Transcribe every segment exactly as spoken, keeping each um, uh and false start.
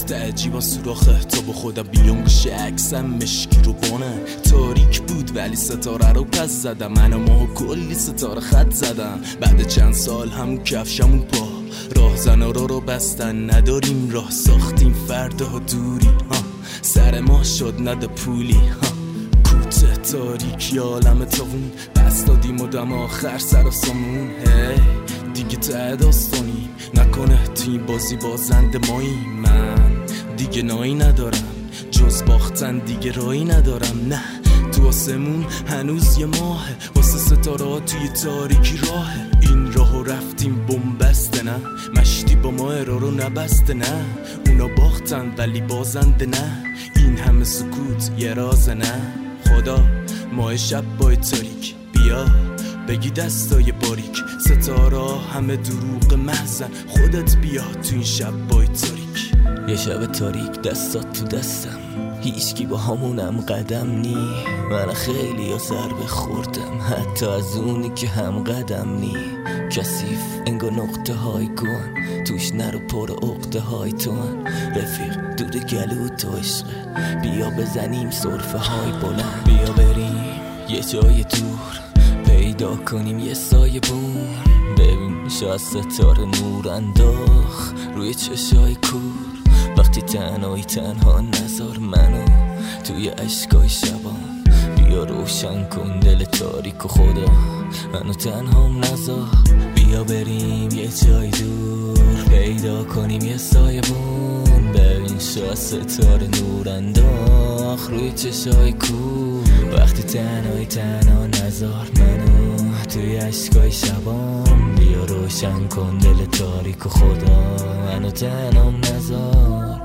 نقطه عجیبا سوراخه تا با خودم بیام گوشه عکسم مشکی رو بانه تاریک بود ولی ستاره رو پس زدم من و ما کلی ستاره خط زدم بعد چند سال همون کفشمون پا راهزنا رو رو بستن نداریم راه ساختیم فردا دوری ها سر ما شد نده پولی ها کوته تاریکی عالم تاون بس دادیم و دم آخر سر و سامون هی دیگه ته داستانیم نکنه تو این بازی بازنده ماییم من دیگه نایی ندارم جز باختن دیگه رایی ندارم نه تو آسمون هنوز یه ماهه واسه ستاره ها توی تاریکی راهه این راهو رفتیم بمبسته نه مشتی با ما ارا رو نبسته نه اونا باختن ولی بازنده نه این همه سکوت یه رازه نه خدا ماه شب با تاریک بیا بگی دستای باریک ستاره همه دروغ محزن خودت بیا تو این شب با تاریک یه شب تاریک دستات تو دستم هیچکی با همونم قدم نی من خیلی یا ضربه خوردم حتی از اونی که هم قدم نی کثیف انگار نقطه های گون توش نرو پر عقده های تون رفیق دود گلو تو عشقه بیا بزنیم سرفه های بلند بیا بریم یه جای دور پیدا کنیم یه سایه بون ببین شاید ستاره نور انداخ روی چشای کور وقتی تنهایی تنها نذار منو توی عشقای شبان بیا روشن کن دل تاریک و خدا منو تنهام نذار بیا بریم یه جای دور پیدا کنیم یه سایه بون ببین شاید ستاره نور انداخ روی چشای کور وقتی تنهایی تنها نذار منو توی عشقای شبان بیا روشن کن دل تاریک و خدا منو تنهام نذار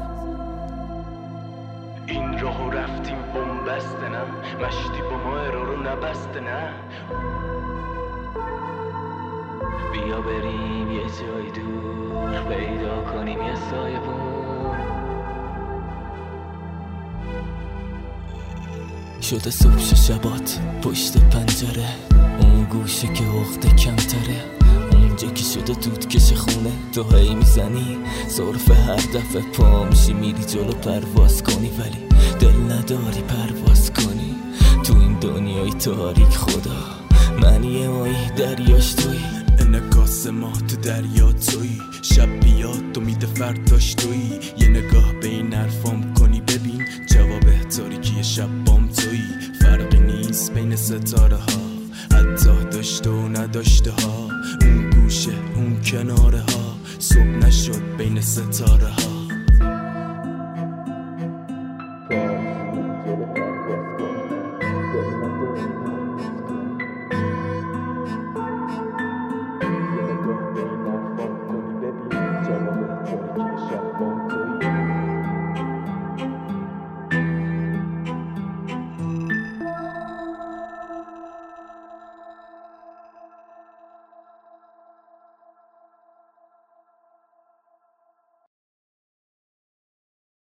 این راهو رفتیم بمبسته نه مشتی با ما ارا رو نبسته نه بیا بریم یه جای دور پیدا کنیم یه سایه بون شده صبح شبات پشت پنجره اون گوشه که عقده کمتره اونجا که شده دود کش خونه تو هی میزنی صرف هر دفعه پا میشی میری جلو پرواز کنی ولی دل نداری پرواز کنی تو این دنیای تاریک خدا من یه ماهی دریاش توی انعکاس ما تو دریا توی شب بیاد تو میده فرداش توی یه نگاه به این حرفام کنی ببین جواب تاریکی شب بام توی فرقی نیست بین ستاره ها حتی داشته و نداشته ها اون گوشه اون کناره ها صبح نشد بین ستاره ها